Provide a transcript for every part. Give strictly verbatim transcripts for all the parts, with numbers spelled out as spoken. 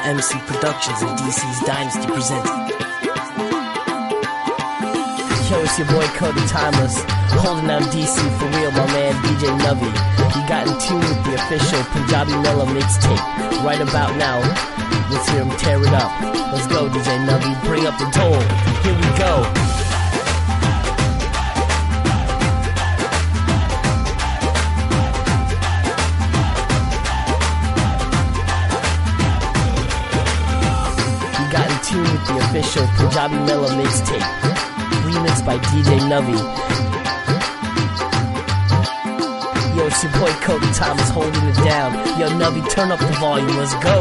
M C Productions and D C's Dynasty presents. Yo, it's your boy Cody Timeless, holding down D C for real, my man D J Nuvi. He got in tune with the official Punjabi Mela mixtape. Right about now, let's hear him tear it up. Let's go, D J Nuvi, bring up the toll. Here we go. Tune with the official Punjabi Mela mixtape, remixed by D J Nuvi. Yo, it's your boy Cody Thomas holding it down. Yo, Nuvi, turn up the volume, let's go.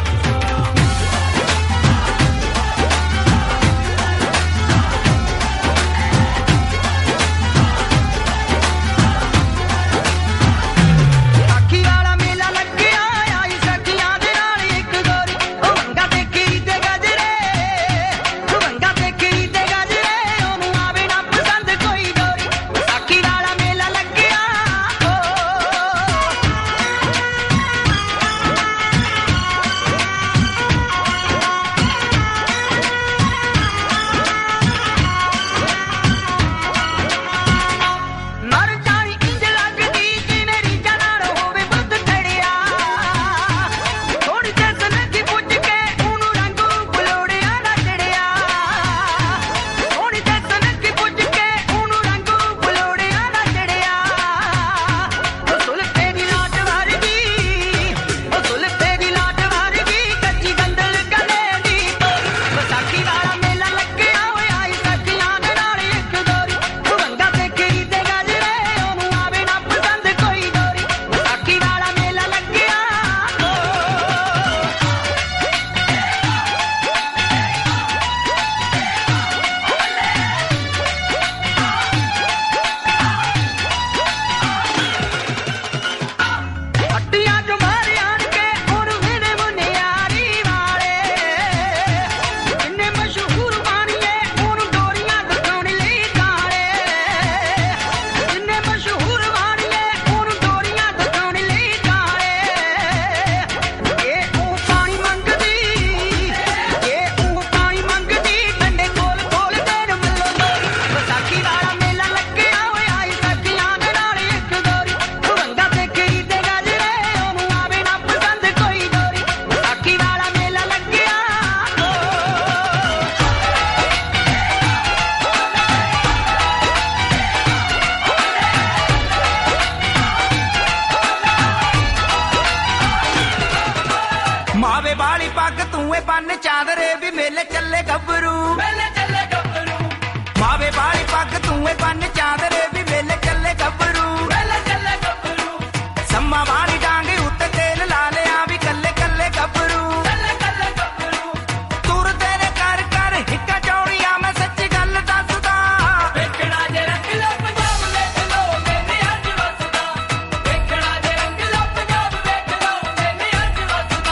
ਮਾਵੇ ਵਾਲੀ ਪੱਗ ਤੂੰ ਏ ਬੰਨ ਚਾਦਰੇ ਵੀ ਮੇਲੇ ਚੱਲੇ ਗੱਭਰੂ ਮੇਲੇ ਚੱਲੇ ਗੱਭਰੂ ਮਾਵੇ ਵਾਲੀ ਪੱਗ ਤੂੰ ਏ ਬੰਨ ਚਾਦਰੇ ਵੀ ਮੇਲੇ ਚੱਲੇ ਗੱਭਰੂ ਮੇਲੇ ਚੱਲੇ ਗੱਭਰੂ ਸੰਮਾ ਵਾਲੀ ਡਾਂਗ ਉੱਤੇ ਤੇਲ ਲਾ ਲਿਆ ਵੀ ਕੱਲੇ ਕੱਲੇ ਗੱਭਰੂ ਕੱਲੇ ਕੱਲੇ ਗੱਭਰੂ ਤੁਰ ਤੇਰੇ ਕਰ ਕਰ ਹਿੱਕਾ ਚੌੜੀਆਂ ਮੈਂ ਸੱਚੀ ਗੱਲ ਦੱਸਦਾ ਵੇਖਣਾ ਜੇ ਰੰਗ ਲੋ ਪੰਜਾਬ ਵੇਖ ਲੋ ਮੈਨੇ ਅੱਜ ਵਸਦਾ ਵੇਖਣਾ ਜੇ ਰੰਗ ਲੋ ਪੰਜਾਬ ਵੇਖ ਲੋ ਮੈਨੇ ਅੱਜ ਵਸਦਾ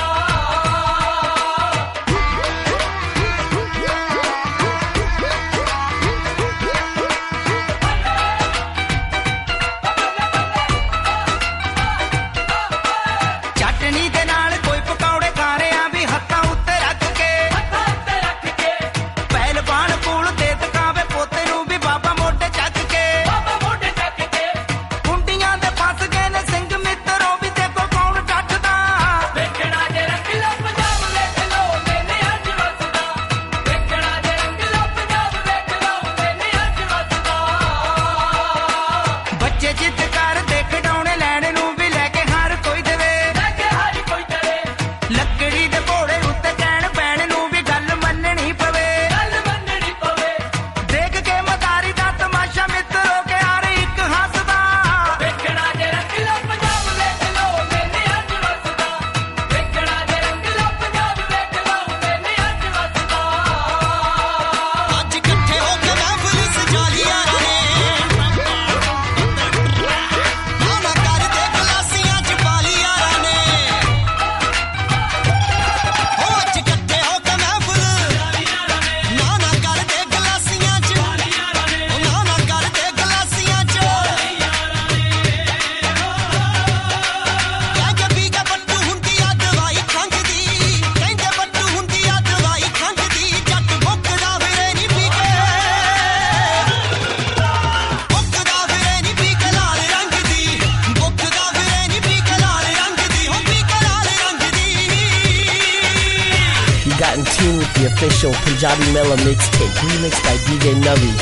in tune with the official Punjabi Mela mixtape, remixed by D J Navi.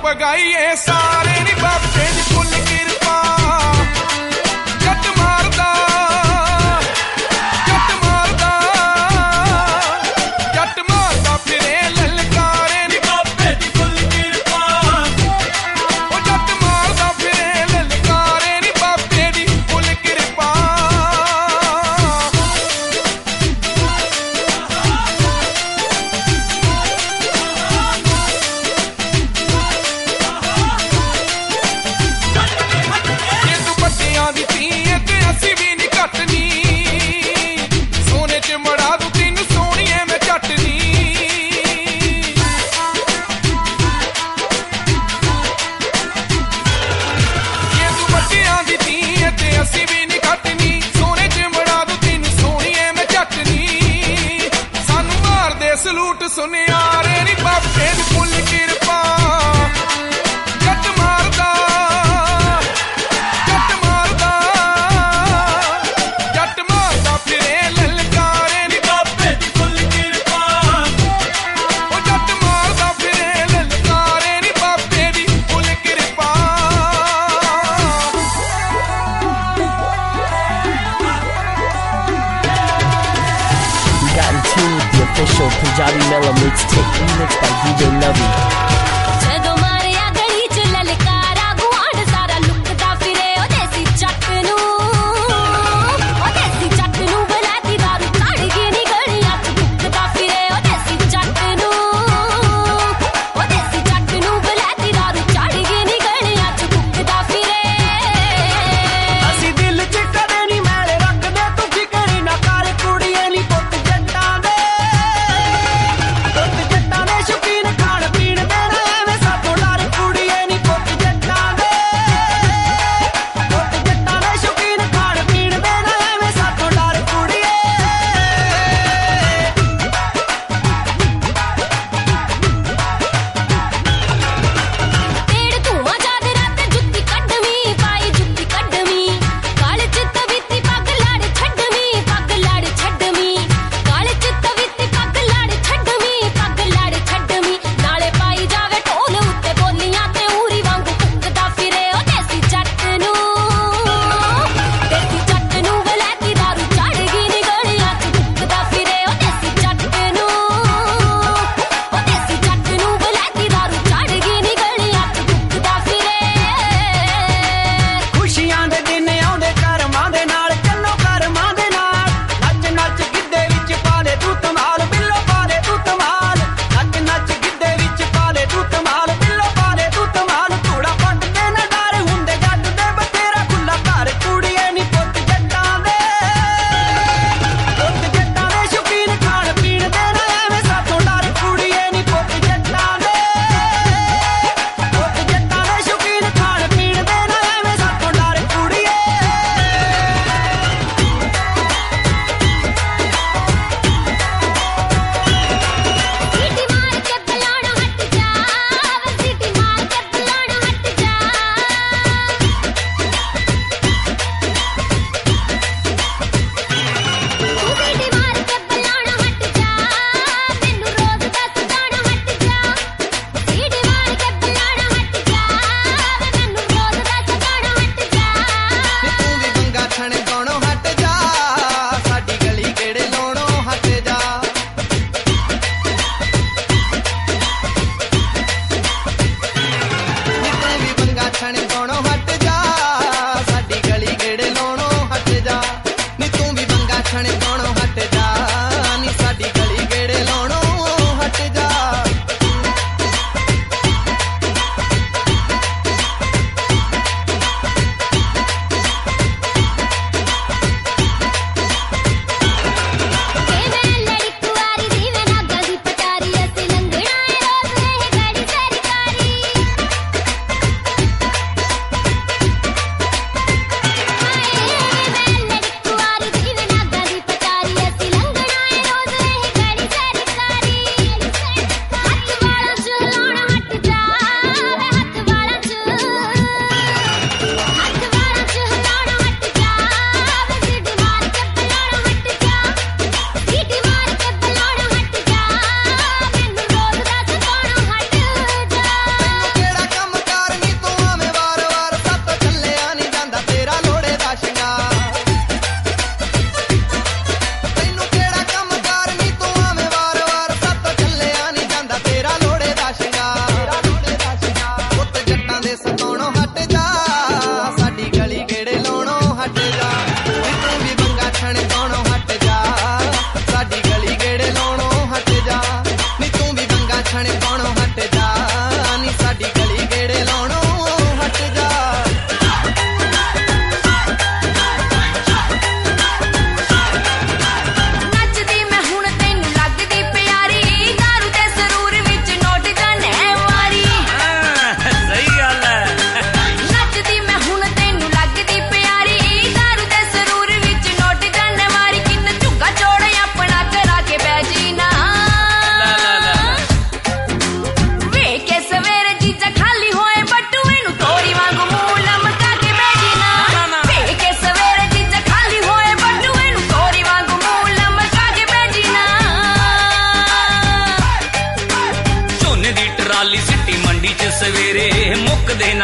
ਪਗਾਈਏ ਸਾਰੇ ਨੀ ਬਾਬੇ ਦੀ ਫੁੱਲ ਕਿਰਪਾ ਜੱਟ ਮਾਰਦਾ ਜੱਟ ਮਾਰਦਾ ਜੱਟ ਮਾਰਦਾ ਫਿਰੇ ਲਲਕਾਰੇ ਨੀ ਬਾਬੇ ਦੀ ਫੁੱਲ ਕਿਰਪਾ ਉਹ ਜੱਟ ਮਾਰਦਾ ਫਿਰੇ ਲਲਕਾਰੇ ਨੀ ਬਾਬੇ ਦੀ ਫੁੱਲ ਕਿਰਪਾ ਸਲੂਟ ਸੁਨਿਆਰੇ ਨੀ ਬਾਬੇ ਦੀ ਫੁੱਲ ਕਿਰਪਾ ਜੱਟ ਮਾਰਦਾ ਜੱਟ ਮਾਰਦਾ ਜੱਟ ਮਾਰਦਾ ਫਿਰੇ ਲਲਕਾਰੇ ਨੀ ਬਾਬੇ ਦੀ ਫੁੱਲ ਕਿਰਪਾ ਉਹ ਜੱਟ ਮਾਰਦਾ ਫਿਰੇ ਲਲਕਾਰੇ ਨੀ ਬਾਬੇ ਦੀ ਫੁੱਲ ਕਿਰਪਾ You got in tune with the official Punjabi Mela mixtape remixed by D J Navi. ਜਦੋਂ ਮਾਰਿਆ ਗਲੀ ਚ ਲਲਕਾਰਾ ਗੁਆਂਢ ਸਾਰਾ ਲੁੱਕਦਾ ਫਿਰੇ ਉਹ ਦੇਸੀ ਜੱਟ ਨੂੰ ਉਹ ਦੇਸੀ ਜੱਟ ਨੂੰ ਬੁਲਾਤੀ ਦਾਰੂ ਚੜ ਗਈ ਨੀ ਗਲੀਆਂ ਚ ਲੁੱਕਦਾ ਫਿਰੇ ਉਹ ਦੇਸੀ ਜੱਟ ਨੂੰ ਉਹ ਦੇਸੀ ਜੱਟ ਨੂੰ ਬੁਲਾਤੀ ਦਾਰੂ ਚੜ ਗਈ ਨੀ ਗਲੀਆਂ ਚ ਲੁੱਕਦਾ ਫਿਰੇ ਅਸੀਂ ਦਿਲ ਚ ਕਦੇ ਨੀ ਮੈਲ ਰੱਖਦੇ ਤੂੰ ਫਿਕਰ ਨਾ ਕਰ ਕੁੜੀਏ ਨੀ ਪੁੱਤ ਜੱਟਾਂ ਦੇ ਪੁੱਤ ਜੱਟਾਂ ਦੇ ਸ਼ੌਕੀਨ ਖਾਣ ਪੀਣ ਦੇ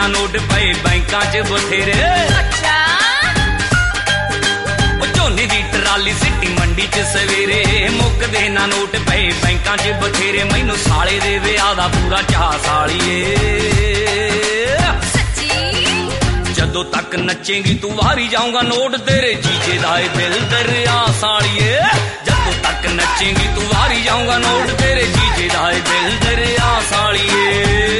ना नोट पए बैंकां च बथेरे। अच्छा झोने दी ट्राली सिटी मंडी च सवेरे मुकदे ना नोट पए बैंकां च बथेरे। मैनू साले दे विआह दा पूरा चाऽ सालिए। जदों तक नचेंगी तू वारी जाऊंगा नोट तेरे जीजे दा ए दिल दरिया सालिए। जदों तक नचेंगी तू वारी जाऊंगा नोट तेरे जीजे दा ए दिल दरिया सालिए।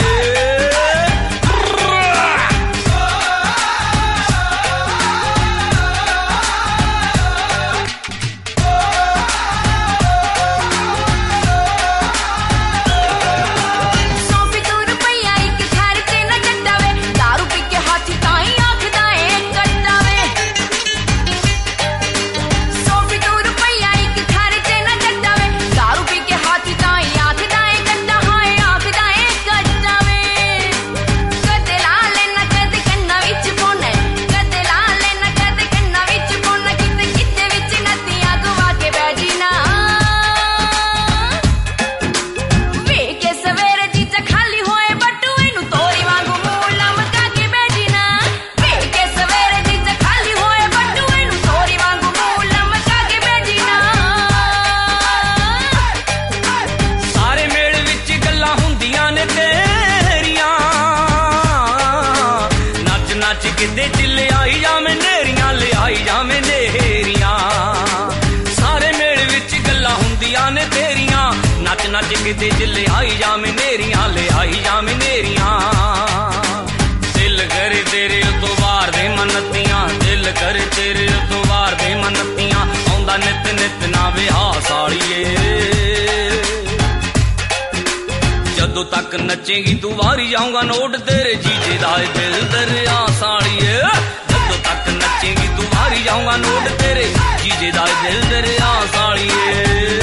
किते चिल्ले आई जावे नेरियां ले आई जावे नेरियां। सारे मेल विच गल्लां हुंदियां ने तेरियां नच नच किते चिल्ले आई जावे नेरियां ले आई जावे नेरियां। दिल करे तेरे तो वार दे मनतियां दिल करे तेरे तो वार दे मनतियां। आउंदा नित नित ना विआह सालिए। जदों तक नचेंगी तू वारी जाऊंगा नोट तेरे जीजे दा ए दिल दरिया सालिए। जदों तक नचेंगी तू वारी जाऊंगा नोट तेरे जीजे दा ए दिल दरिया सालिए।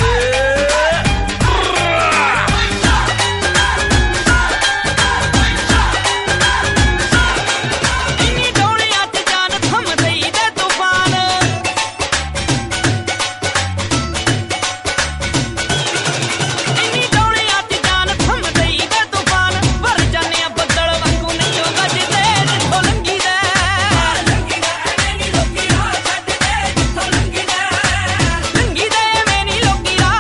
लंगी दे मेरी लोकी रा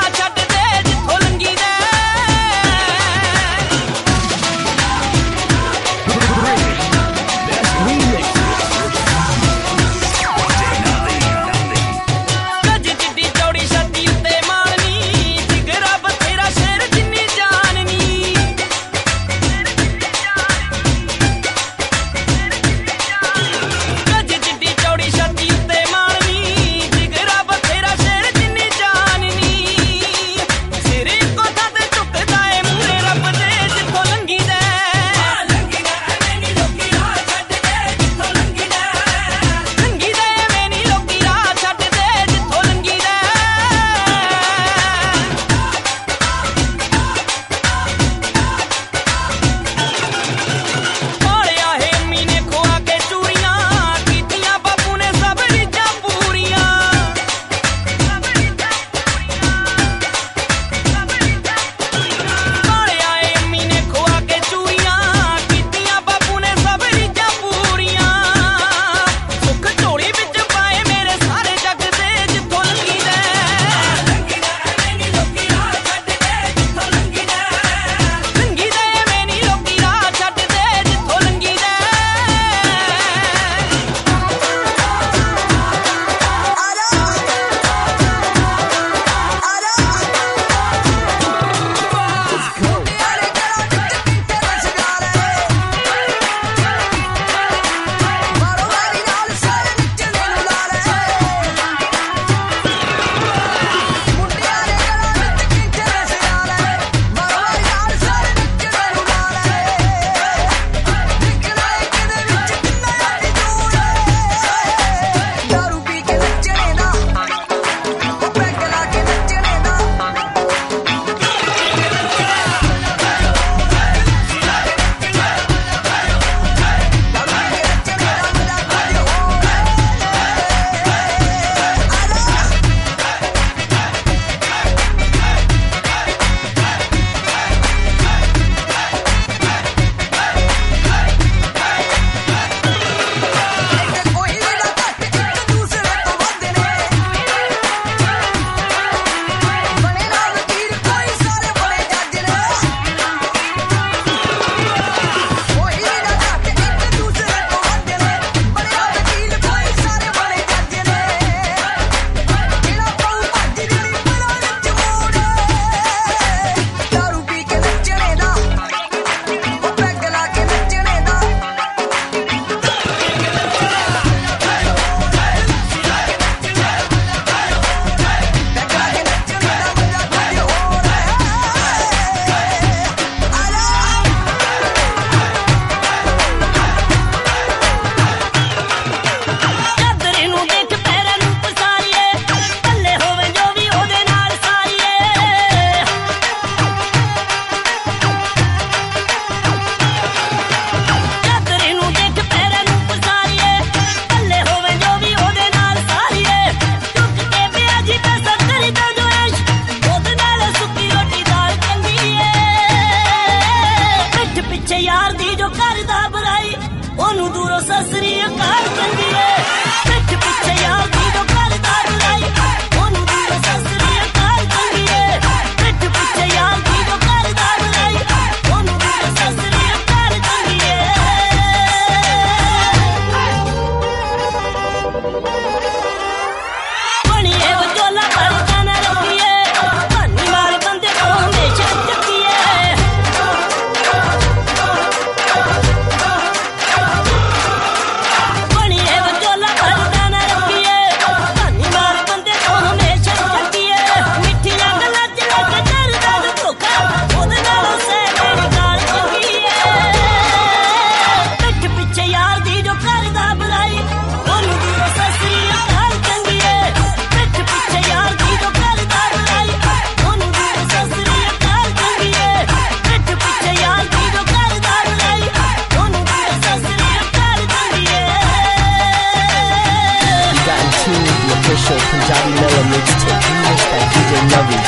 Punjabi Mela mixtape. Remix by D J Navi.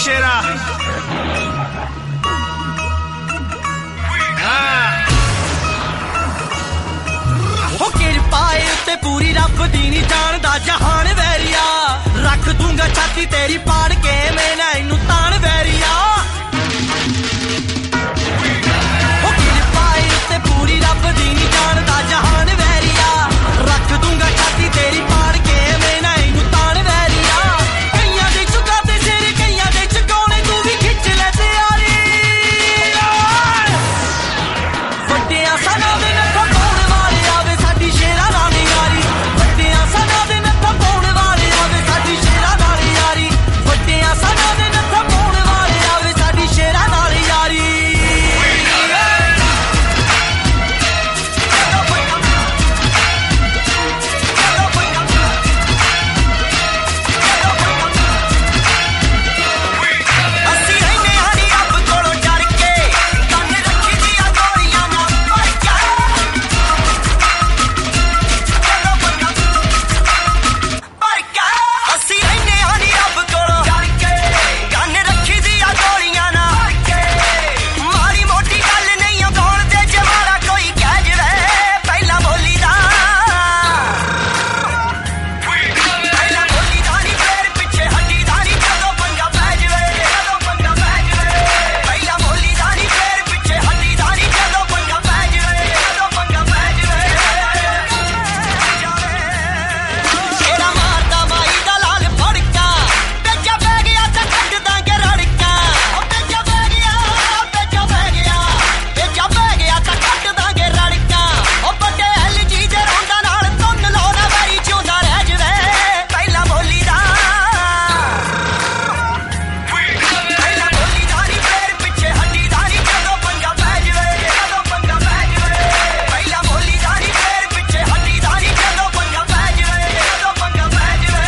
शेरा पाए उत्ते पूरी रब दी नी जानदा जहान वैरिया रख दूंगा छाती तेरी पाड़ के मैं ना इनू तान वैरिया पाए उत्ते पूरी रब दी नी जानदा जहान वैरिया रख दूंगा छाती तेरी पाड़ के मैं ना इनू तान वैरिया कईयां दे चुकाते सिर कईयां दे चुकाने तू भी खिच ले तैयारी ਵੱਡਿਆਂ ਸਾਡਾ ਦੇ ਨੱਥਾ ਪਾਉਣ ਵਾਲੇ ਆਵੇ ਸਾਡੀ ਸ਼ੇਰਾਂ ਨਾਲ ਯਾਰੀ ਵੱਡਿਆਂ ਸਾਡਾ ਦੇ ਨੱਥਾ ਪਾਉਣ ਵਾਲੇ ਆਵੇ ਸਾਡੀ ਸ਼ੇਰਾਂ ਨਾਲ ਯਾਰੀ ਵੱਡਿਆਂ ਸਾਡਾ ਦੇ ਨੱਥਾ ਪਾਉਣ ਵਾਲੇ ਆਵੇ ਸਾਡੀ ਸ਼ੇਰਾਂ ਨਾਲ ਯਾਰੀ ਅਸੀਂ ਰਹਿੰਦੇ ਹਾਂ ਨੀ ਰੱਬ ਕੋਲੋਂ ਡਰ ਕੇ ਕੰਨ ਰੱਖੀ ਦੀਆਂ ਗੋਲੀਆਂ ਨਾਲ ਭਰ ਕੇ ਅਸੀਂ ਰਹਿੰਦੇ ਹਾਂ ਨੀ ਰੱਬ ਕੋਲੋਂ ਡਰ ਕੇ ਕੰਨ ਰੱਖੀ ਦੀਆਂ ਗੋਲੀਆਂ ਨਾਲ ਭਰ ਕੇ ਮਾੜੀ ਮੋਟੀ ਗੱਲ ਨਹੀਂ ਉਗਾਉਣ ਤੇ ਜਵਾਰਾ ਕੋਈ ਕਹਿ ਜਵੇ ਪਹਿਲਾਂ ਬੋਲੀ ਦਾ ਪਹਿਲਾਂ ਬੋਲੀ ਦਾ ਨੀ ਫੇਰ ਪਿੱਛੇ ਹੱਡੀ ਦਾ ਨੀ ਜਦੋਂ ਪੰਗਾ ਪੈ ਜਵੇ ਜਦੋਂ ਪੰਗਾ ਪੈ ਜਵੇ ਪਹਿਲਾਂ ਬੋਲੀ ਦਾ ਨੀ ਫੇਰ ਪਿੱਛੇ ਹੱਡੀ ਦਾ ਨੀ ਜਦੋਂ ਪੰਗਾ ਪੈ ਜਵੇ ਜਦੋਂ ਪੰਗਾ ਪੈ ਜਵੇ ਸ਼ੇਰਾ ਮਾਰਦਾ ਮਾਈ ਦਾ ਲਾਲ ਫੜਕਾ ਪੇਚਾ ਪੈ ਗਿਆ ਤਾਂ ਕੱਢ ਦਾਂਗੇ ਰੜਕਾ ਉਹ ਪੇਚਾ ਪੈ ਗਿਆ ਪੇਚਾ ਪੈ ਗਿਆ ਪੇਚਾ ਪੈ ਗਿਆ ਤਾਂ ਕੱਢ ਦਾਂਗੇ ਰੜਕਾ ਉਹ ਵੱਡੇ ਐਲ ਜੀ ਦੇ ਰੌਂਦਾ ਨਾਲ ਤੁੰਨ ਲਾਉਣਾ ਵੈਰੀ ਜਿਉਂਦਾ ਰਹਿ ਜਵੇ ਪਹਿਲਾਂ ਬੋਲੀ ਦਾ ਪਹਿਲਾਂ ਬੋਲੀ ਦਾ ਨੀ ਫੇਰ ਪਿੱਛੇ ਹੱਡੀ ਦਾ ਨੀ ਜਦੋਂ ਪੰਗਾ ਪੈ ਜਵੇ ਜਦੋਂ ਪੰਗਾ ਪੈ ਜਵੇ ਪਹਿਲਾਂ ਬੋਲੀ ਦਾ ਨੀ ਫੇਰ ਪਿੱਛੇ ਹੱਡੀ ਦਾ ਨੀ ਜਦੋਂ ਪੰਗਾ ਪੈ ਜਵੇ ਜਦੋਂ ਪੰਗਾ ਪੈ ਜਵੇ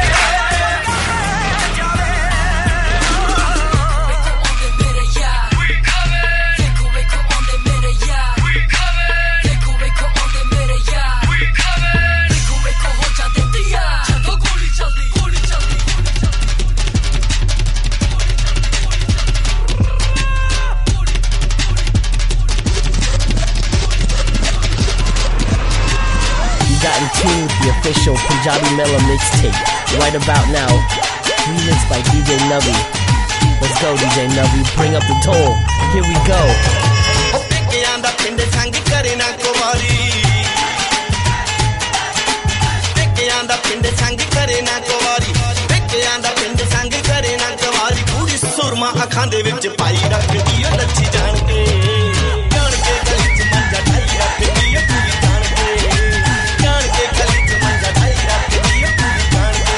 You got in tune with the official Punjabi Mela mixtape. Right about now, remixed by D J Nubbie. Let's go, D J Nubbie. Bring up the toll. Here we go. ਉਹ ਪੇਕਿਆਂ ਦਾ ਪਿੰਡ ਸੰਗ ਕਰੇ ਨਾ ਕੁਵਾਰੀ ਪੇਕਿਆਂ ਦਾ ਪਿੰਡ ਸੰਗ ਕਰੇ ਨਾ ਕੁਵਾਰੀ ਪੇਕਿਆਂ ਦਾ ਪਿੰਡ ਸੰਗ ਕਰੇ ਨਾ ਕੁਵਾਰੀ ਪੂਰੀ ਸੁਰਮਾ ਅੱਖਾਂ ਦੇ ਵਿੱਚ ਪਾਈ ਰੱਖਦੀ ਓ ਲੱਛੀ ਜਾਣ ਕੇ ਜਾਣ ਕੇ ਗਲੀ ਚ ਮੰਜਾ ਢਾਈ ਰੱਖਦੀ ਓ ਪੂਰੀ ਜਾਣ ਕੇ ਜਾਣ ਕੇ ਗਲੀ ਚ ਮੰਜਾ ਢਾਈ ਰੱਖਦੀ ਓ ਪੂਰੀ ਜਾਣ ਕੇ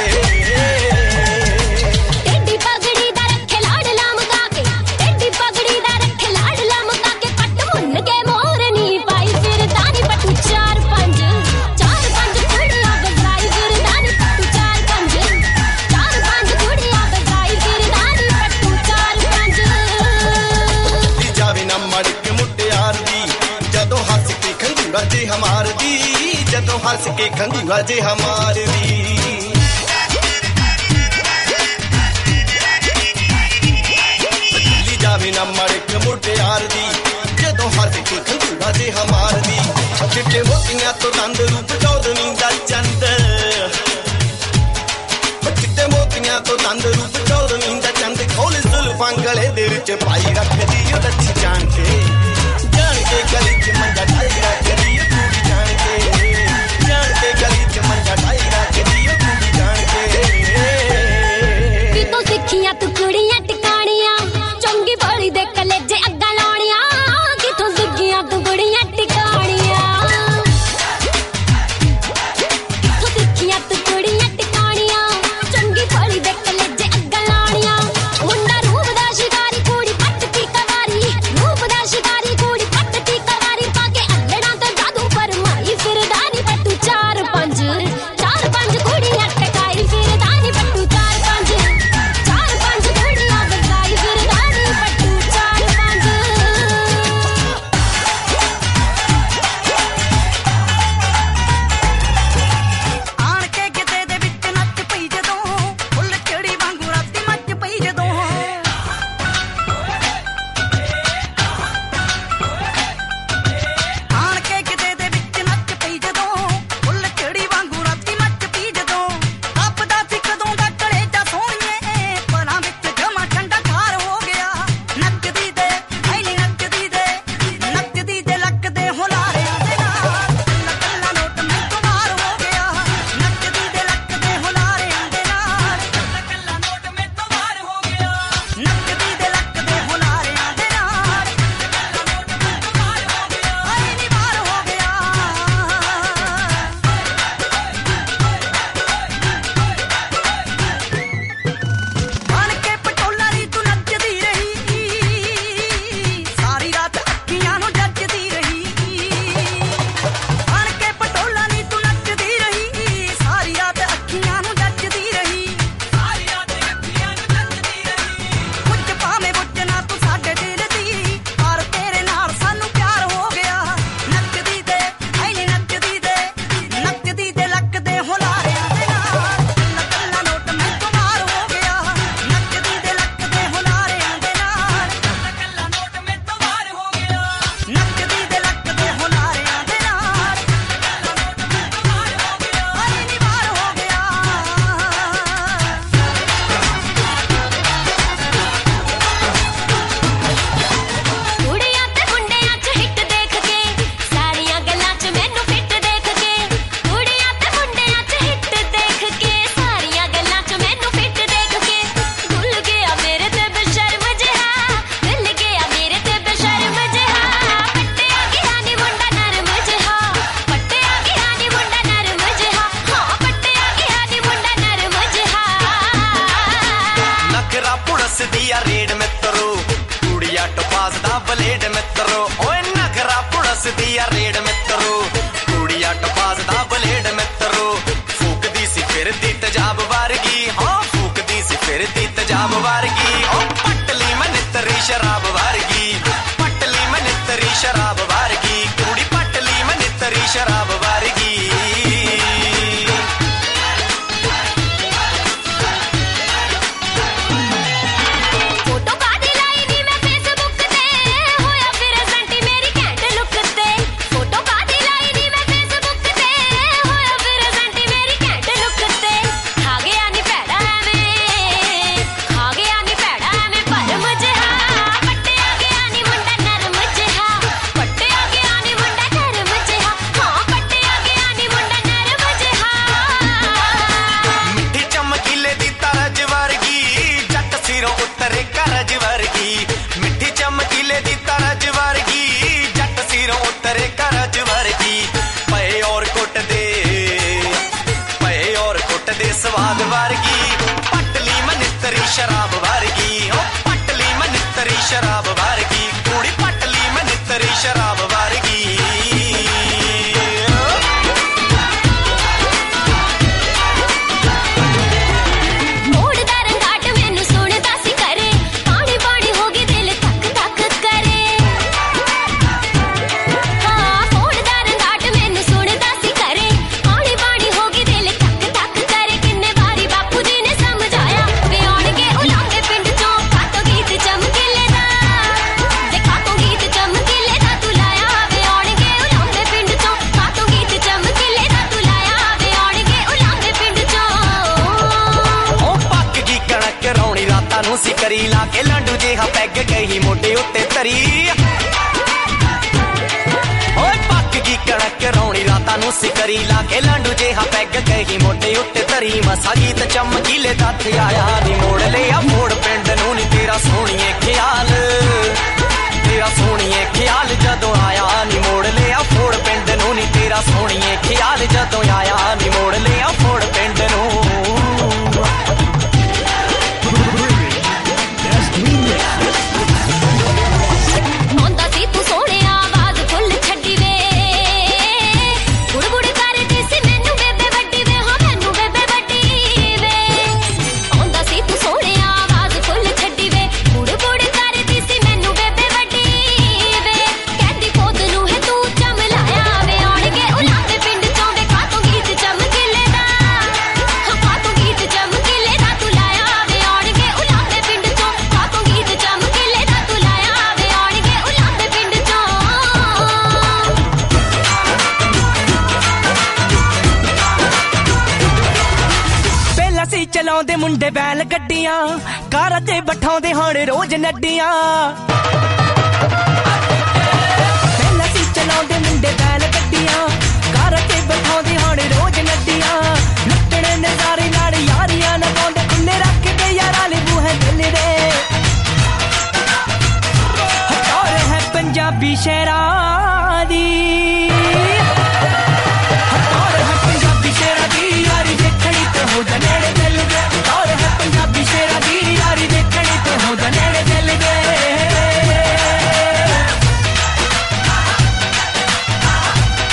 ਟੇਢੀ ਪਗੜੀ ਦਾ ਰੱਖੇ ਲਾੜ ਲਮਕਾ ਕੇ ਟੇਢੀ ਪਗੜੀ ਦਾ ਰੱਖੇ ਲਾੜ ਲਮਕਾ ਕੇ ਪੱਟ ਮੁੰਨ ਕੇ ਮੋਰਨੀ ਪਾਈ ਫਿਰਦਾ ਨੀ ਪੱਟੂ ਚਾਰ ਪੰਜ ਚਾਰ ਪੰਜ ਕੁੜੀਆਂ ਬਜ਼ਾਈ ਫਿਰਦਾ ਨੀ ਪੱਟੂ ਚਾਰ ਪੰਜ ਚਾਰ ਪੰਜ ਕੁੜੀਆਂ ਬਜ਼ਾਈ ਫਿਰਦਾ ਨੀ ਪੱਟੂ ਚਾਰ ਪੰਜ ਦੀ ਜਾਵੇ ਨਾ ਮੜ ਕੇ ਮੁਟਿਆਰ ਦੀ ਜਦੋਂ ਹੱਸ ਕੇ ਖੰਗੂਰਾ ਜੇ ਹਮਾਰਦੀ ਜਦੋਂ ਹੱਸ ਕੇ ਖੰਗੂਰਾ ਜੇ ਹਮਾਰਦੀ ਦੀ ਜਾਵੇ ਨਾ ਮੜ ਕੇ ਮੁਟਿਆਰ ਦੀ ਜਦੋਂ ਹੱਸ ਕੇ ਖੰਗੂਰਾ ਜੇ ਹਮਾਰਦੀ ਚਿੱਟੇ ਮੋਤੀਆਂ ਤੋਂ ਦੰਦ ਰੂਪ ਚੌਦਵੀਂ ਦਾ ਚੰਦ ਚਿੱਟੇ ਮੋਤੀਆਂ ਤੋਂ ਦੰਦ ਰੂਪ ਚੌਦਵੀਂ ਦਾ ਚੰਦ ਖੋਲ ਜ਼ੁਲਫਾਂ ਗਲੇ ਦੇ ਵਿੱਚ ਪਾਈ ਰੱਖਦੀ ਓ ਲੱਛੀ ਜਾਣ ਕੇ ਜਾਣ ਕੇ ਗਲੀ ਚ ਮੰਜਾ ਢਾਈ ਰੱਖਦੀ ਓ ਪੂਰੀ ਜਾਣ ਕੇ ਜਾਣ ਕੇ ਗਲੀ ਚ ਮੰਜਾ ਢਾਈ ਰੱਖਦੀ ਓ ਪੂਰੀ ਜਾਣ ਕੇ ਵੀ ਤੂੰ ਸਿੱਖੀਆਂ ਤੂੰ ਕੁੜੀਆਂ ਟਿਕਾਣੀਆਂ ਚੰਗੀ ਭਲੀ ਦੇ ਕਲੇਜੇ ਅੱਗਾ ਲਾਉਣੀਆਂ ਕਿਥੋਂ ਸਿੱਖੀਆਂ ਤੂੰ ਕੁੜੀਆਂ ਟਿਕਾਣੀਆਂ ਕਿਥੋਂ ਸਿੱਖੀਆਂ ਤੂੰ ਕੁੜੀਆਂ ਟਿਕਾਣੀਆਂ ਚੰਗੀ ਭਲੀ ਦੇ ਕਲੇਜੇ ਅੱਗਾ ਲਾਉਣੀਆਂ ਮੁੰਡਾ ਰੂਪ ਦਾ ਸ਼ਿਕਾਰੀ ਕੁੜੀ ਪੱਟ ਤੀ ਕਵਾਰੀ ਰੂਪ ਦਾ ਸ਼ਿਕਾਰੀ ਕੁੜੀ ਪੱਟ ਤੀ ਕਵਾਰੀ ਪਾ ਕੇ ਅੱਗ ਬਲੇਡ ਮਿੱਤਰੋ ਓਏ ਨਖਰਾ ਪੁਲਸ ਦੀ ਆ ਰੇਡ ਮਿੱਤਰੋ ਕੁੜੀਆ ਟਪਾਸ ਦਾ ਬਲੇਡ ਮਿੱਤਰੋ ਫੂਕਦੀ ਸੀ ਫਿਰਦੀ ਤਜਾਬ ਵਰਗੀ ਹਾਂ ਫੂਕਦੀ ਸੀ ਫਿਰਦੀ ਤਜਾਬ ਵਰਗੀ ਓ ਪਟਲੀ ਮਨਿੱਤਰੀ ਸ਼ਰਾਬ ਵਰਗੀ ਪਟਲੀ ਮਨਿੱਤਰੀ ਸ਼ਰਾਬ ਵਰਗੀ ਕੁੜੀ ਪਟਲੀ ਮਨਿੱਤਰੀ ਸ਼ਰਾਬ ਵਰਗੀ ਸਵਾਦ ਵਰਗੀ ਪਟਲੀ ਮਨਿੱਤਰੀ ਸ਼ਰਾਬ ਵਰਗੀ ਓ ਪਟਲੀ ਮਨਿੱਤਰੀ ਸ਼ਰਾਬ ਵਰਗੀ ਕੁੜੀ ਪਟਲੀ ਮਨਿੱਤਰੀ ਸ਼ਰਾਬ ਵਰਗੀ ਕਰੀ ਲਾ ਕੇ ਲਾਂਡੂ ਜਿਹਾ ਪੈਗ ਗਈ ਮੋਢੇ ਉੱਤੇ ਤਰੀ ਓਏ ਪੱਕ ਗਈ ਕਣਕ ਰੌਣੀ ਰਾਤਾਂ ਨੂੰ ਸਿਕਰੀ ਲਾ ਕੇ ਲਾਂਡੂ ਜਿਹਾ ਪੈਗ ਗਈ ਮੋਢੇ ਉੱਤੇ ਤਰੀ ਮਸਾ ਗੀਤ ਚਮਕੀਲੇ ਦੱਥ ਆਇਆ ਨੀ ਮੋੜ ਲਿਆ ਮੋੜ ਪਿੰਡ ਨੂੰ ਨੀ ਤੇਰਾ ਸੋਹਣੀਏ ਖਿਆਲ ਤੇਰਾ ਸੋਹਣੀਏ ਖਿਆਲ ਜਦੋਂ ਆਇਆ ਨੀ ਮੋੜ ਲਿਆ ਫੋੜ ਪਿੰਡ ਨੂੰ ਨੀ ਤੇਰਾ ਸੋਹਣੀਏ ਖਿਆਲ ਜਦੋਂ ਆਇਆ ਨੀ ਮੋੜ ਲਿਆ ਫੋੜ ਪਿੰਡ ਨੂੰ ਚਲਾਉਂਦੇ ਮੁੰਡੇ ਬੈਲ ਗੱਡੀਆਂ ਕਾਰਾਂ ਤੇ ਬਿਠਾਉਂਦੇ ਹੁਣ ਰੋਜ਼ ਨੱਡੀਆਂ ਪਹਿਲਾਂ ਸੀ ਚਲਾਉਂਦੇ ਮੁੰਡੇ ਬੈਲ ਗੱਡੀਆਂ ਕਾਰਾਂ ਤੇ ਬਿਠਾਉਂਦੇ ਹੁਣ ਰੋਜ਼ ਨੱਡੀਆਂ ਲੁੱਟਣੇ ਨਜ਼ਾਰੇ ਨਾਲ ਯਾਰੀਆਂ ਲਗਾਉਂਦੇ ਖੁੱਲੇ ਰੱਖਦੇ ਯਾਰਾਂ ਲਈ ਬੂਹੇ ਦਿਲ ਦੇ ਹਟੌਰ ਹੈ ਪੰਜਾਬੀ ਸ਼ੇਰਾਂ ਦੀ ਹਟੌਰ ਹੈ ਪੰਜਾਬੀ ਸ਼ੇਰਾਂ ਦੀ ਯਾਰੀ ਦੇਖਣੀ ਤੇ ਹੋ ਜਾ ਨੇੜੇ ਦਿਲ ਦੇ ਹਟੌਰ ਹੈ ਪੰਜਾਬੀ ਸ਼ੇਰਾਂ ਦੀ ਯਾਰੀ ਦੇਖਣੀ ਤੇ ਹੋ ਜਾ ਨੇੜੇ ਦਿਲ ਦੇ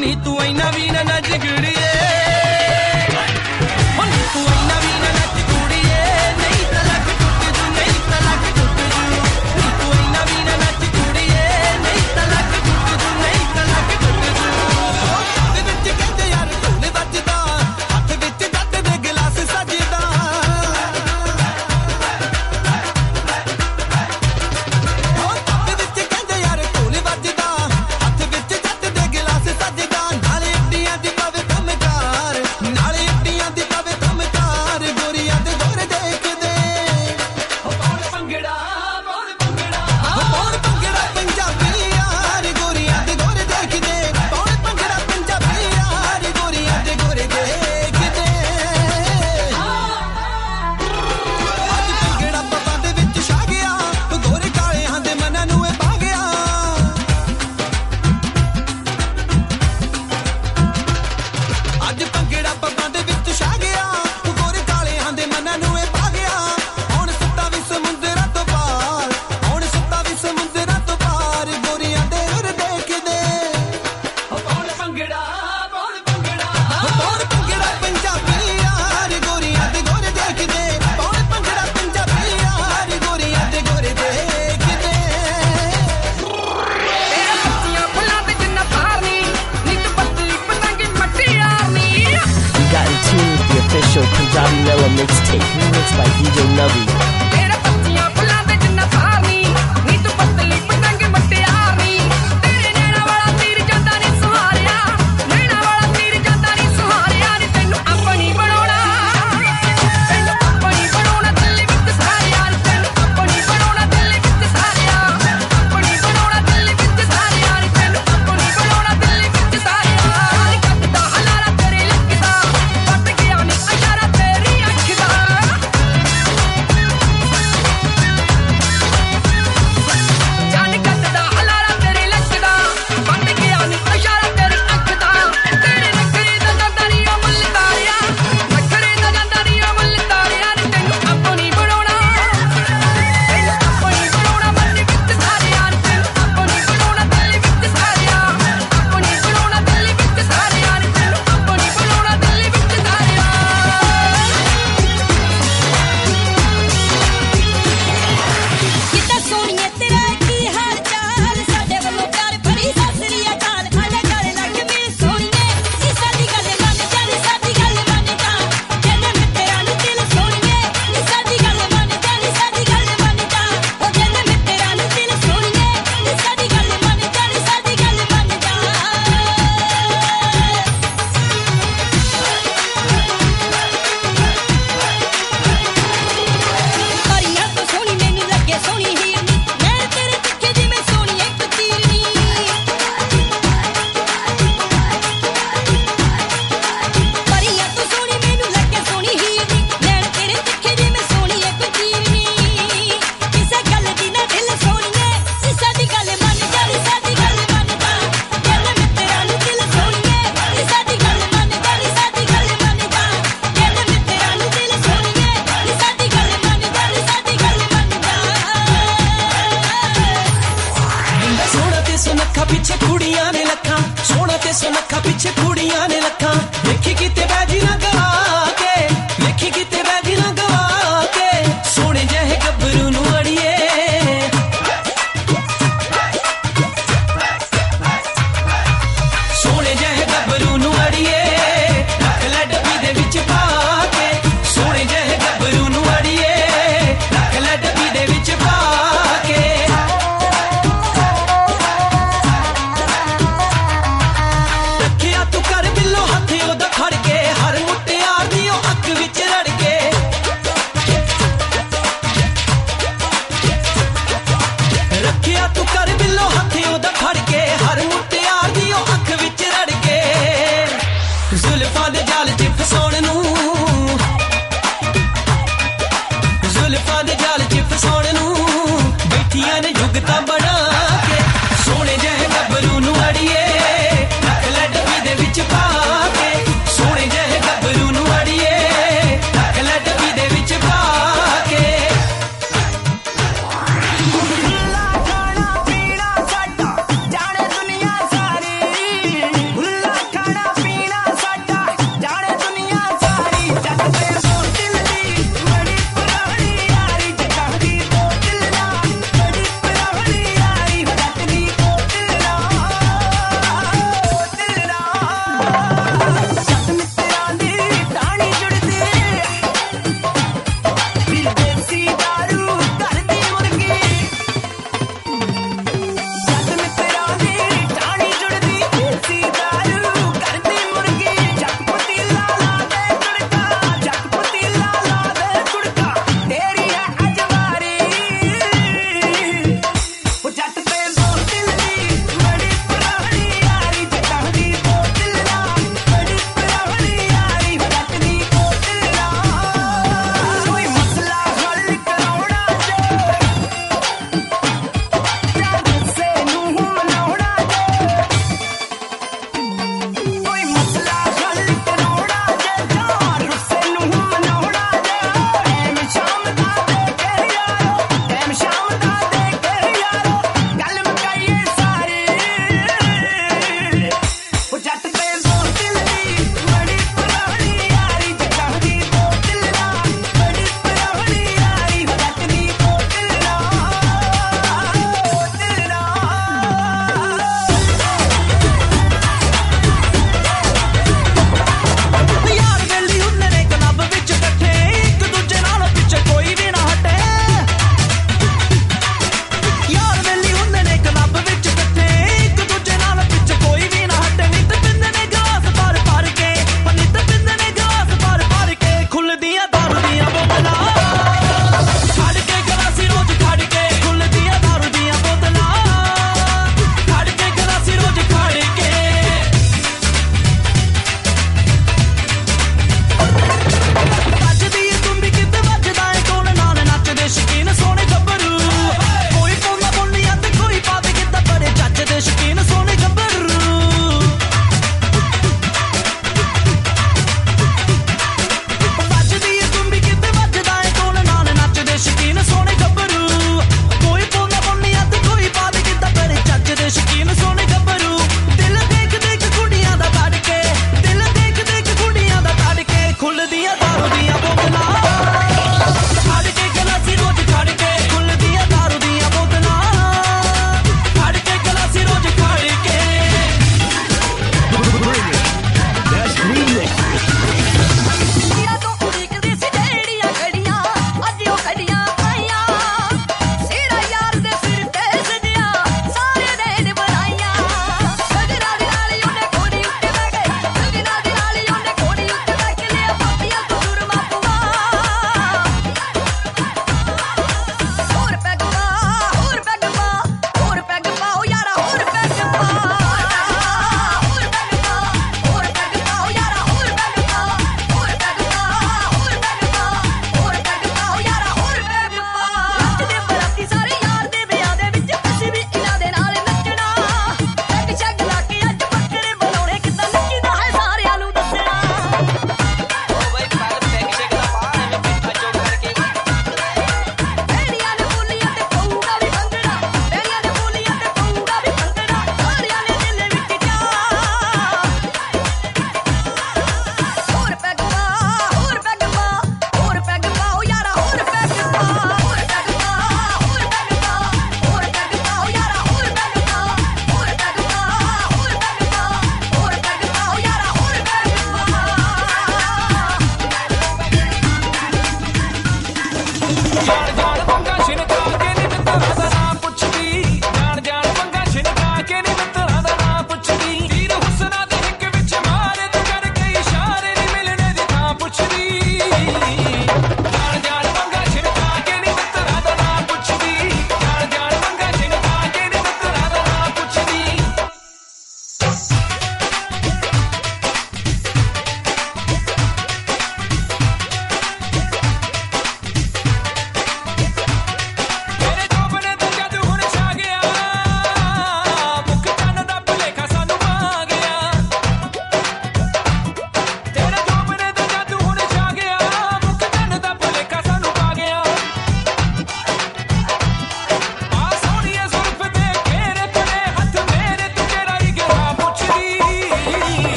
ਨੀ ਤੂੰ ਇੰਨਾ ਵੀ ਨਾ ਨੱਚ ਕੁੜੀਏ ਓ ਨੀ ਤੂੰ ਇੰਨਾ ਵੀ ਨਾ ਨੱਚ ਕੁੜੀਏ ਨਹੀਂ ਤਾਂ ਲੱਗ ਟੁੱਟ ਜੂ ਨਹੀਂ ਤਾਂ ਲੱਗ ਟੁੱਟ ਜੂ ਨੀ ਤੂੰ ਇੰਨਾ ਵੀ ਨਾ ਨੱਚ ਕੁੜੀਏ ਨਹੀਂ ਤਾਂ ਲੱਗ ਟੁੱਟ ਜੂ ਨਹੀਂ ਤਾਂ ਲੱਗ ਟੁੱਟ ਜੂ ਦੇ ਵਿੱਚ ਕਹਿੰਦੇ ਯਾਰ ਢੋਲ ਵੱਜਦਾ ਹੱਥ ਵਿੱਚ ਜੱਟ ਦੇ ਗਲਾਸ ਸਜਦਾ ਦੇ ਵਿੱਚ ਕਹਿੰਦੇ ਯਾਰ ਢੋਲ ਵੱਜਦਾ ਹੱਥ ਵਿੱਚ ਜੱਟ ਦੇ ਗਲਾਸ ਸਜਦਾ ਨਾਲੇ ਅੱਡੀਆਂ ਦੀ ਪਵੇ ਕੰਮਕਾਰ ਨਾਲੇ ਅੱਡੀਆਂ ਦੀ ਪਵੇ ਕੰਮਕਾਰ ਗੋਰੀਆਂ ਦੇ ਗੋਰੇ ਦੇਖਦੇ ਹੋ ਪਾਉਣ ਭੰਗੜਾ ਪਾਉਣ ਭੰਗੜਾ ਪਾਉਣ ਭੰਗੜਾ ਪੰਜਾਬੀ ਯਾਰ ਗੋਰੀਆਂ ਦੇ ਗੋਰੇ ਦੇਖਦੇ ਪਾਉਣ ਭੰਗੜਾ ਪੰਜਾਬੀ ਯਾਰ ਗੋਰੀਆਂ ਦੇ ਗੋਰੇ ਦੇਖਦੇ ਅੱਜ ਭੰਗੜਾ ਪੱਬਾਂ ਦੇ ਵਿੱਚ ਛਾ ਗਿਆ ਗੋਰੇ ਕਾਲਿਆਂ ਦੇ ਮਨਾਂ ਨੂੰ ਇਹ ਪਾ ਗਿਆ ਅੱਜ ਭੰਗੜਾ ਪੱਬਾਂ ਦੇ ਵਿੱਚ ਛਾ ਗਿਆ ਗੋਰੇ ਕਾਲਿਆਂ ਦੇ ਮਨਾਂ ਨੂੰ ਇਹ ਪਾ ਗਿਆ ਹੁਣ ਸੁੱਤਾ ਵੀ ਸਮੁੰਦਰਾਂ ਤੋਂ ਪਾਰ ਹੁਣ ਸੁੱਤਾ ਵੀ ਸਮੁੰਦਰਾਂ ਤੋਂ ਪਾਰ ਗੋਰੀਆਂ ਦੇ ਹੁਰ ਦੇਖਦੇ ਹੋ ਪਾਉਣ ਭੰਗੜਾ ਪਾਉਣ ਭੰਗੜਾ ਪਾਉਣ ਭੰਗੜਾ ਪੰਜਾਬੀ ਯਾਰ ਗੋਰੀਆਂ ਦੇ ਗੋਰੇ ਦੇਖਦੇ ਪਾਉਣ ਭੰਗੜਾ ਪੰਜਾਬੀ ਯਾਰ ਗੋਰੀਆਂ ਦੇ ਗੋਰੇ ਦੇਖਦੇ ਪੱਤੀਆਂ ਫੁੱਲਾਂ ਤੇ ਜਿੰਨਾ ਪਾਰਨੀ ਨੀ ਤੂੰ ਪਤਲੀ ਪਤੰਗੀ ਮੱਟੀ ਆਰਨੀ You got in tune with the official Punjabi Mela mixtape, remixed by D J Navi. ਤੇਰੇ ਪੱਤੀਆਂ ਫੁੱਲਾਂ ਤੇ ਜਿੰਨਾ ਪਾਰਨੀ ਨੀ ਤੂੰ ਪਤਲੀ ਪਤੰਗੀ ਮੱਟੀ ਆਰਨੀ ਤੇਰੇ ਨੈਣਾ ਵਾਲਾ ਤੀਰ ਜਾਂਦਾ ਨੀ ਸੁਹਾਰਿਆ ਨੈਣਾ ਵਾਲਾ ਤੀਰ ਜਾਂਦਾ ਨੀ ਸੁਹਾਰਿਆ ਨੀ ਤੈਨੂੰ ਆਪਣੀ ਬਣਾਉਣਾ ਤੈਨੂੰ ਆਪਣੀ ਬਣਾਉਣਾ ਦਿੱਲੀ ਵਿੱਚ ਸਾਰਿਆਂ ਨੀ ਤੈਨੂੰ ਆਪਣੀ ਬਣਾਉਣਾ ਦਿੱਲੀ ਵਿੱਚ ਸਾਰਿਆਂ ਆਪਣੀ ਬਣਾਉਣਾ ਦਿੱਲੀ ਵਿੱਚ ਸਾਰਿਆਂ ਨੀ ਤੈਨੂੰ ਆਪਣੀ ਬਣਾਉਣਾ ਦਿੱਲੀ ਵਿੱਚ ਸਾਰਿਆਂ ਨੀ ਕੱਟਦਾ ਹਲਾਰਾ ਤੇਰੇ ਲੱਕ ਦਾ ਵੱਟ ਗਿਆ ਨੀ ਇਸ਼ਾਰਾ ਤੇਰੀ ਅੱਖ ਦਾ ਜਾਨ ਕੱਟਦਾ ਹਲਾਰਾ ਤੇਰੇ ਲੱਕ ਦਾ ਵੱਟ ਗਿਆ ਨੀ ਇਸ਼ਾਰਾ ਤੇਰੀ ਅੱਖ ਦਾ ਤੇਰੇ ਨਖਰੇ ਦਾ ਜਾਂਦਾ ਨੀ ਉਹ ਮੁੱਲ ਤਾਰਿਆ ਨਖਰੇ ਦਾ ਜਾਂਦਾ ਨੀ ਉਹ ਮੁੱਲ ਤਾਰਿਆ ਨੀ ਤੈਨੂੰ ਆਪਣੀ ਬਣਾਉਣਾ ਤੈਨੂੰ ਆਪਣੀ ਬਣਾਉਣਾ ਦਿੱਲੀ ਵਿੱਚ ਸਾਰਿਆਂ ਨੀ ਤੈਨੂੰ ਆਪਣੀ ਬਣਾਉਣਾ ਦਿੱਲੀ ਵਿੱਚ ਸਾਰਿਆਂ ਆਪਣੀ ਬਣਾਉਣਾ ਦਿੱਲੀ ਵਿੱਚ ਸਾਰਿਆਂ ਨੀ ਤੈਨੂੰ ਆਪਣੀ ਬਣਾਉਣਾ ਦਿੱਲੀ ਵਿੱਚ ਸਾਰਿਆਂ ਕਿੱਦਾਂ ਸੋਹਣੀਏ ਤੇਰਾ ਕੀ ਹਾਲ ਚਾਲ ਸਾਡੇ ਵੱਲੋਂ ਪਿਆਰ ਭਰੀ ਸਤਿ ਸ੍ਰੀ ਅਕਾਲ ਆਲੇ ਗਾਲੇ ਲੱਗ ਮੇਰੇ ਸੋਹਣੀਏ ਨੀ ਸਾਡੀ ਗੱਲ ਮੰਨ ਜਾ ਨੀ ਸਾਡੀ ਗੱਲ ਮੰਨ ਜਾ ਕਹਿੰਦੇ ਮੈਂ ਤੇਰਾ ਨੀ ਦਿਲ ਸੋਹਣੀਏ ਨੀ ਸਾਡੀ ਗੱਲ ਮੰਨ ਜਾ ਨੀ ਸਾਡੀ ਗੱਲ ਮੰਨ ਜਾ ਉਹ ਕਹਿੰਦੇ ਮੈਂ ਤੇਰਾ ਨੀ ਦਿਲ ਸੋਹਣੀਏ ਨੀ ਸਾਡੀ ਗੱਲ ਮੰਨ ਜਾ ਨੀ ਸਾਡੀ ਗੱਲ ਮੰਨ ਜਾ ਪਰੀਆਂ ਤੋਂ ਸੋਹਣੀ ਮੈਨੂੰ ਲੱਗੇ ਸੋਹਣੀ ਹੀਰਨੀ ਮੈਂ ਤੇਰੇ ਤਿੱਖੇ ਜਿਵੇਂ ਸੋਹਣੀ ਇੱਕ ਤੀਰਨੀ ਪਰੀਆਂ ਤੋਂ ਸੋਹਣੀ ਮੈਨੂੰ ਲੱਗੇ ਸੋਹਣੀ ਹੀਰਨੀ ਮੈਂ ਤੇਰੇ ਤਿੱਖੇ ਜਿਵੇਂ ਸੋਹਣੀ ਇੱਕ ਤੀਰਨੀ ਕਿਸੇ ਗੱਲ ਦੀ ਨਾ ਦਿਲ ਸੋਹਣੀਏ ਨੀ ਸਾਡੀ ਗੱਲ ਮੰਨ ਜਾ ਨੀ ਸਾਡੀ ਗੱਲ ਮੰਨ ਜਾ ਕਹਿੰਦੇ ਮੈਂ ਤੇਰਾ ਨੀ ਦਿਲ ਸੋਹਣੀਏ ਨੀ ਸਾਡੀ ਗੱਲ ਮੰਨ ਜਾ ਨੀ ਸਾਡੀ ਗੱਲ ਮੰਨ ਜਾ ਕਹਿੰਦੇ ਮੈਂ ਤੇਰਾ ਨੀ ਦਿਲ ਸੋਹਣੀਏ ਨੀ ਸਾਡੀ ਗੱਲ ਮੰਨ ਜਾ ਨੀ ਸਾਡੀ ਗੱਲ ਮੰਨ ਜਾ ਸੋਹਣਾ ਤੇ ਸੁਨੱਖਾ ਪਿੱਛੇ ਕੁੜੀਆਂ ਨੇ ਲੱਖਾਂ ਸੋਹਣਾ ਤੇ ਸੁਨੱਖਾ ਪਿੱਛੇ ਕੁੜੀਆਂ ਨੇ ਲੱਖਾਂ ਵੇਖੀ ਕਿਤੇ ਬੈਜੀ ਨਾ ਗਵਾ ਕੇ ਵੇਖੀ ਕਿਤੇ ਬੈਜੀ ਨਾ ਗਵਾ ਕੇ ਸੋਹਣੇ ਜਿਹੇ ਗੱਭਰੂ ਨੂੰ ਅੜੀਏ ਸੋਹਣੇ ਜਿਹੇ ਗੱਭਰੂ ਨੂੰ ਅੜੀਏ ਰੱਖ ਲੈ ਡੱਬੀ ਦੇ ਵਿੱਚ ਪਾ ਕੇ ਸੋਹਣੇ ਜਿਹੇ ਗੱਭਰੂ ਨੂੰ ਅੜੀਏ ਰੱਖ ਲੈ ਡੱਬੀ ਦੇ ਵਿੱਚ ਪਾ ਕੇ ਰੱਖਿਆ ਤੂੰ ਕਰ ਬਿੱਲੋ ਹੱਥ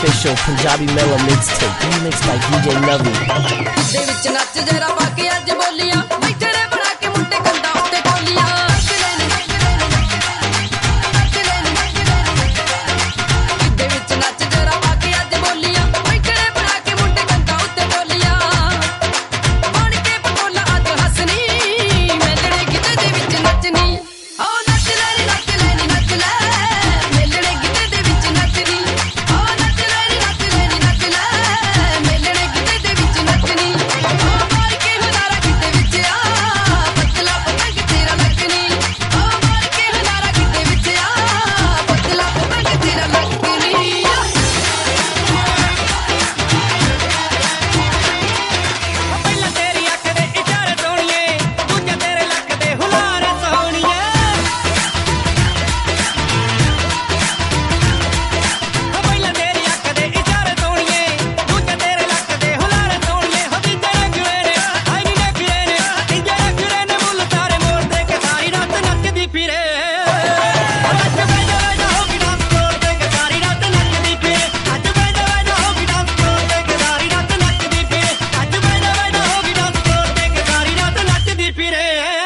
official Punjabi Mela mixtape, remixed by D J Navi. ਦੇ ਵਿੱਚ ਨੱਚ ਜਰਾ ਪਾ ਕੇ ਅੱਜ ਬੋਲੀਆਂ ਬੈਠੇ ਨੇ ਬਣਾ ਕੇ ਮੁੰਡੇ ਕੰਧਾਂ ਉੱਤੇ ਕੋਲੀਆਂ ਦੇ ਵਿੱਚ ਨੱਚ ਜਰਾ ਪਾ ਕੇ ਅੱਜ ਬੋਲੀਆਂ ਬੈਠੇ ਨੇ ਬਣਾ ਕੇ ਮੁੰਡੇ ਕੰਧਾਂ ਉੱਤੇ ਕੋਲੀਆਂ ਬਣ ਕੇ ਪਟੋਲਾ ਅੱਜ ਹੱਸਣੀ ਮੇਲਣੇ ਕਿਤੇ ਦੇ ਵਿੱਚ ਨੱਚਣੀ ਓ ਨੱਚ ਲੈ ਨੀ ਨੱਚ ਲੈ ਨੀ ਨੱਚ ਲੈ ਮੇਲਣੇ ਕਿਤੇ ਦੇ ਵਿੱਚ ਨੱਚਣੀ ਓ ਨੱਚ ਲੈ ਨੀ ਨੱਚ ਲੈ ਨੀ ਨੱਚ ਲੈ ਮੇਲਣੇ ਕਿਤੇ ਦੇ ਵਿੱਚ ਨੱਚਣੀ ਓ ਮਾਰ ਕੇ ਹਜ਼ਾਰਾ ਕਿਤੇ ਵਿੱਚ ਆ ਪਤਲਾ ਪਤੰਗ ਤੇਰਾ ਲੱਗਣੀ ਓ ਮਾਰ ਕੇ ਹਜ਼ਾਰਾ ਕਿਤੇ ਵਿੱਚ ਆ ਪਤਲਾ ਪਤੰਗ ਤੇਰਾ ਲੱਗਣੀ ਪਹਿਲਾਂ ਤੇਰੀ ਅੱਖ ਦੇ ਇਸ਼ਾਰੇ ਸੋਹਣੀਏ ਦੂਜਾ ਤੇਰੇ ਲੱਕ ਦੇ ਹੁਲਾਰ ਸੋਹਣੀਏ ਪਹਿਲਾਂ ਤੇਰੀ ਅੱਖ ਦੇ ਇਸ਼ਾਰੇ ਸੋਹਣੀਏ ਦੂਜਾ ਤੇਰੇ ਲੱਕ ਦੇ ਹੁਲਾਰ ਸੋਹਣੀਏ ਹੋ ਤੀਜੇ ਫਿਰੇ ਨੇ ਆਈ ਨੀ ਨੇ ਫਿਰੇ ਨੇ ਤੀਜੇ ਫਿਰੇ ਨੇ ਮੁੱਲ ਤਾਰੇ ਮੋੜ ਦੇ ਕੇ ਸਾਰੀ ਰਾਤ ਨੱਚਦੀ ਫਿਰੇ ਅੱਜ ਬੈਜਾ ਬੈਜਾ ਹੋ ਗਈ ਡਾਂਸ ਫਲੋਰ ਤੇ ਕੇ ਸਾਰੀ ਰਾਤ ਨੱਚਦੀ ਫਿਰੇ ਅੱਜ ਬੈਜਾ ਬੈਜਾ ਹੋ ਗਈ ਡਾਂਸ ਫਲੋਰ ਤੇ ਕੇ ਸਾਰੀ ਰਾਤ ਨੱਚਦੀ ਫਿਰੇ ਅੱਜ ਬੈਜਾ ਬੈਜਾ ਹੋ ਗਈ ਡਾਂਸ ਫਲੋਰ ਤੇ ਕੇ ਸਾਰੀ ਰਾਤ ਨੱਚਦੀ ਫਿਰੇ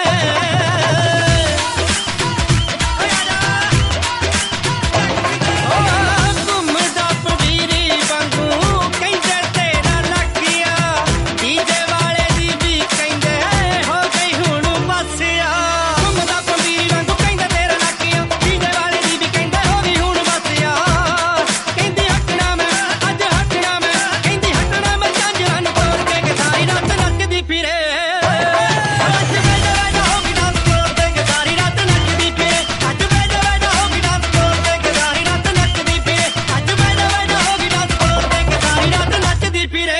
ਘੁੰਮਦਾ ਪਵੀਰੀ ਵਾਂਗੂ ਕਹਿੰਦੇ ਤੇਰਾ ਲੱਗਿਆ ਡੀਜੇ ਵਾਲੇ ਦੀ ਵੀ ਕਹਿੰਦੇ ਹੋ ਗਈ ਹੁਣ ਬਸਿਆ ਘੁੰਮਦਾ ਪਵੀਰੀ ਵਾਂਗੂ ਕਹਿੰਦੇ ਤੇਰਾ ਲੱਗਿਆ ਡੀਜੇ ਵਾਲੇ ਦੀ ਵੀ ਕਹਿੰਦੇ ਹੋ ਗਈ ਹੁਣ ਬਸਿਆ ਕਹਿੰਦੀ ਹਟਣਾ ਮੈਂ ਅੱਜ ਹਟਣਾ ਮੈਂ ਕਹਿੰਦੀ ਹਟਣਾ ਮੈਂ ਝਾਂਜਰਾਂ ਨੂੰ ਤੋੜ ਕੇ ਕੇ ਸਾਰੀ ਰਾਤ ਨੱਚਦੀ ਫਿਰੇ ਅੱਜ ਬੈਜਾ ਬੈਜਾ ਹੋ ਗਈ ਡਾਂਸ ਫਲੋਰ ਤੇ ਕੇ ਸਾਰੀ ਰਾਤ ਨੱਚਦੀ ਫਿਰੇ ਅੱਜ ਬੈਜਾ ਬੈਜਾ ਹੋ ਗਈ ਡਾਂਸ ਫਲੋਰ ਤੇ ਕੇ ਸਾਰੀ ਰਾਤ ਨੱਚਦੀ ਫਿਰੇ ਅੱਜ ਬੈਜਾ ਬੈਜਾ ਹੋ ਗਈ ਡਾਂਸ ਫਲੋਰ ਤੇ ਕੇ ਸਾਰੀ ਰਾਤ ਨੱਚਦੀ ਫਿਰੇ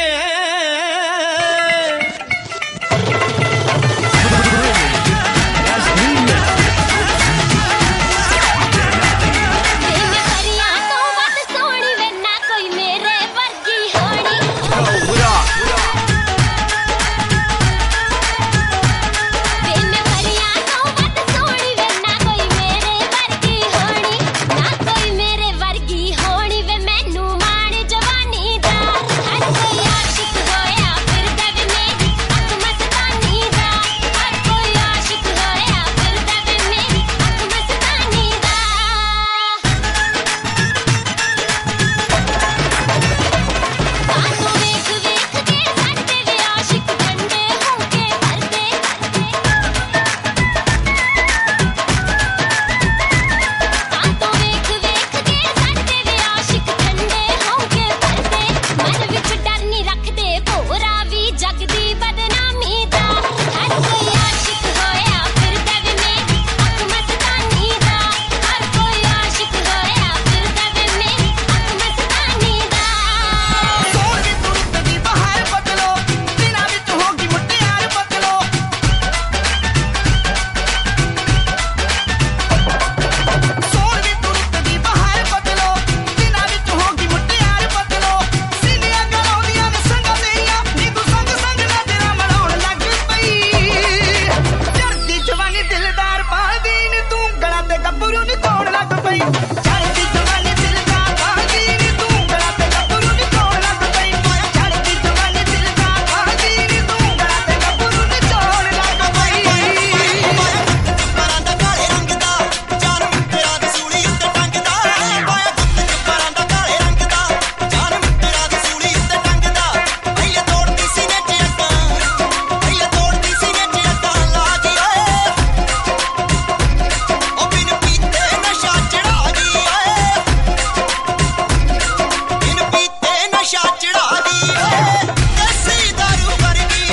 ਵੇ ਮੈਂ ਪਰੀਆਂ ਤੋਂ ਵੱਧ ਸੋਹਣੀ ਵੇ ਨਾ ਕੋਈ ਮੇਰੇ ਵਰਗੀ ਹੋਣੀ ਵੇ ਮੈਂ ਪਰੀਆਂ ਤੋਂ ਵੱਧ ਸੋਹਣੀ ਵੇ ਨਾ ਕੋਈ ਮੇਰੇ ਵਰਗੀ ਹੋਣੀ ਨਾ ਕੋਈ ਮੇਰੇ ਵਰਗੀ ਹੋਣੀ ਵੇ ਮੈਨੂੰ ਮਾਣ ਜਵਾਨੀ ਦਾ ਹਰ ਕੋਈ ਆਸ਼ਿਕ ਹੋਇਆ ਫਿਰਦਾ ਵੇ ਮੇਰੀ ਅੱਖ ਮਸਤਾਨੀ ਦਾ ਹਰ ਕੋਈ ਆਸ਼ਿਕ ਹੋਇਆ ਫਿਰਦਾ ਵੇ ਮੇਰੀ ਅੱਖ ਮਸਤਾਨੀ ਦਾ ਆਸੋ ਵੇਖ ਵੇਖ ਕੇ ਸਾਡੇ ਵੀ ਆਸ਼ਿਕ ਠੰਡੇ ਹੋ ਕੇ ਮਰਦੇ ਆਸੋ ਵੇਖ ਵੇਖ ਕੇ ਸਾਡੇ ਵੀ ਆਸ਼ਿਕ ਠੰਡੇ ਹੋ ਕੇ ਮਰਦੇ ਮਨ ਵਿੱਚ ਡਰ ਨਹੀਂ ਰੱਖਦੇ ਭੋਰਾ ਵੀ ਜਗ ਦੀ ਬਦਨਾਮੀ ਦਾ ਹਰ ਕੋਈ ਆਸ਼ਿਕ ਹੋਇਆ ਫਿਰਦਾ ਵੇ ਮੇਰੀ ਅੱਖ ਮਸਤਾਨੀ ਦਾ ਹਰ ਕੋਈ ਆਸ਼ਿਕ ਹੋਇਆ ਫਿਰਦਾ ਵੇ ਮੇਰੀ ਅੱਖ ਮਸਤਾਨੀ ਦਾ ਸੋਹਣ ਦੀ ਤੁਰਤ ਦੀ ਬਹਾਰ ਬਦਲੋ ਦਿਨਾਂ ਵਿੱਚ ਹੋਗੀ ਮੁਟਿਆਰ ਬਦਲੋ ਸੋਹਣ ਦੀ ਤੁਰਤ ਦੀ ਬਹਾਰ ਬਦਲੋ ਦਿਨਾਂ ਵਿੱਚ ਹੋਗੀ ਮੁਟਿਆਰ ਬਦਲੋ ਸੀਨੀਆਂ ਗਲਾਉਂਦੀਆਂ ਨੇ ਸੰਗਾਂ ਤੇਰੀਆਂ ਨੀ ਤੂੰ ਸੰਗ ਸੰਗ ਨਜ਼ਰਾਂ ਮੜਾਉਣ ਲੱਗ ਪਈ ਚੜ੍ਹਦੀ ਜਵਾਨੀ ਦਿਲਦਾਰ ਪਾਲਦੀ ਨੀ ਤੂੰ ਗਲਾ ਤੇ ਗੱਭਰੂ ਨੀ ਤੋੜ ਲੱਗ ਪਈ ਚੜ੍ਹਦੀ ਜਵਾਨੀ ਦਿਲਦਾਰ ਪਾਲਦੀ ਨੀ ਤੂੰ ਗਲਾ ਤੇ ਗੱਭਰੂ ਨੀ ਤੋੜ ਲੱਗ ਪਈ ਚੜ੍ਹਦੀ ਜਵਾਨੀ ਦਿਲਦਾਰ ਪਾਲਦੀ ਨੀ ਤੂੰ ਗਲਾ ਤੇ ਗੱਭਰੂ ਨੀ ਤੋੜ ਲੱਗ ਪਈ ਪਰਾਂ ਦਾ ਕਾਲੇ ਰੰਗ ਦਾ ਜਾਨ ਮਿੱਤਰਾਂ ਦੀ ਸੂਲੀ ਉੱਤੇ ਟੰਗਦਾ ਪਾਇਆ ਗੁੱਤ ਚ ਪਰਾਂ ਦਾ ਕਾਲੇ ਰੰਗ ਦਾ ਜਾਨ ਮਿੱਤਰਾਂ ਦੀ ਸੂਲੀ ਉੱਤੇ ਟੰਗਦਾ ਪਹਿਲੇ ਤੋੜਦੀ ਸੀ ਨੇ ਟਿਆਕਾਂ ਪਹਿਲੇ ਤੋੜਦੀ ਸੀ ਨੇ ਟਿਆਕਾਂ ਲਾ ਜੀ ਓਏ ਉਹ ਬਿਨ ਪੀਤੇ ਨਸ਼ਾ ਚੜਾ ਦੀ ਓਏ ਬਿਨ ਪੀਤੇ ਨਸ਼ਾ ਚੜਾ ਦੀ ਓਏ ਦੇਸੀ ਦਾਰੂ ਵਰਗੀ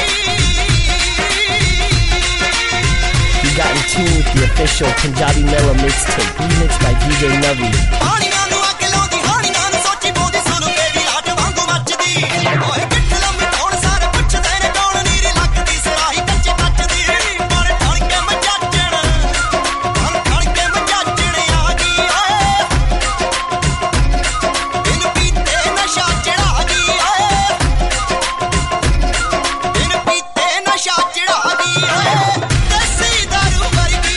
You got in tune with the official Punjabi Mela mixtape, remixed by D J Navi. ਪਾਣੀਆਂ ਨੂੰ ਅੱਗ ਲਾਉਂਦੀ ਹਾਣੀਆਂ ਨੂੰ ਸੋਚੀ ਬੋਦੀ ਸੁਣ ਕੇ ਦੀ ਰਾਤ ਵਾਂਗੂ ਮੱਚਦੀ ਓਏ ਕਿੱਥੇ ਲੰਮੀ ਟੌਣ ਸਾਰੇ ਪੁੱਛਦੇ ਨੇ ਕੌਣ ਨੀਰੀ ਲੱਗਦੀ ਸਰਾਹੀ ਕੱਚੇ ਕੱਚ ਦੀ ਪਰ ਠਣ ਕੇ ਮਜਾਜਣ ਠਣ ਠਣ ਕੇ ਮਜਾਜਣ ਆ ਗਈ ਓਏ ਬਿਨ ਪੀਤੇ ਨਸ਼ਾ ਚੜਾ ਗਈ ਓਏ ਬਿਨ ਪੀਤੇ ਨਸ਼ਾ ਚੜਾ ਗਈ ਓਏ ਦੇਸੀ ਦਾਰੂ ਵਰਗੀ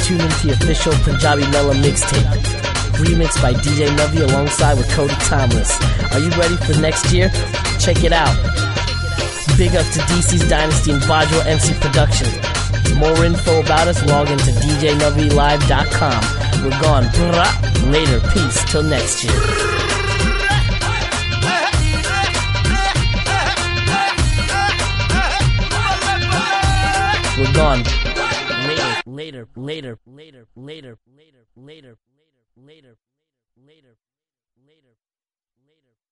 Tune into the official Punjabi Mela mixtape. Remixed by D J Navi alongside with Cody Timeless. Are you ready for next year? Check it out. Big up to D C's Dynasty and Vajra M C Production. More info about us, log into d j navi live dot com. We're gone. Later. Peace. Till next year. We're gone. Later, later, later, later, later, later, later, later, later, later, later, later.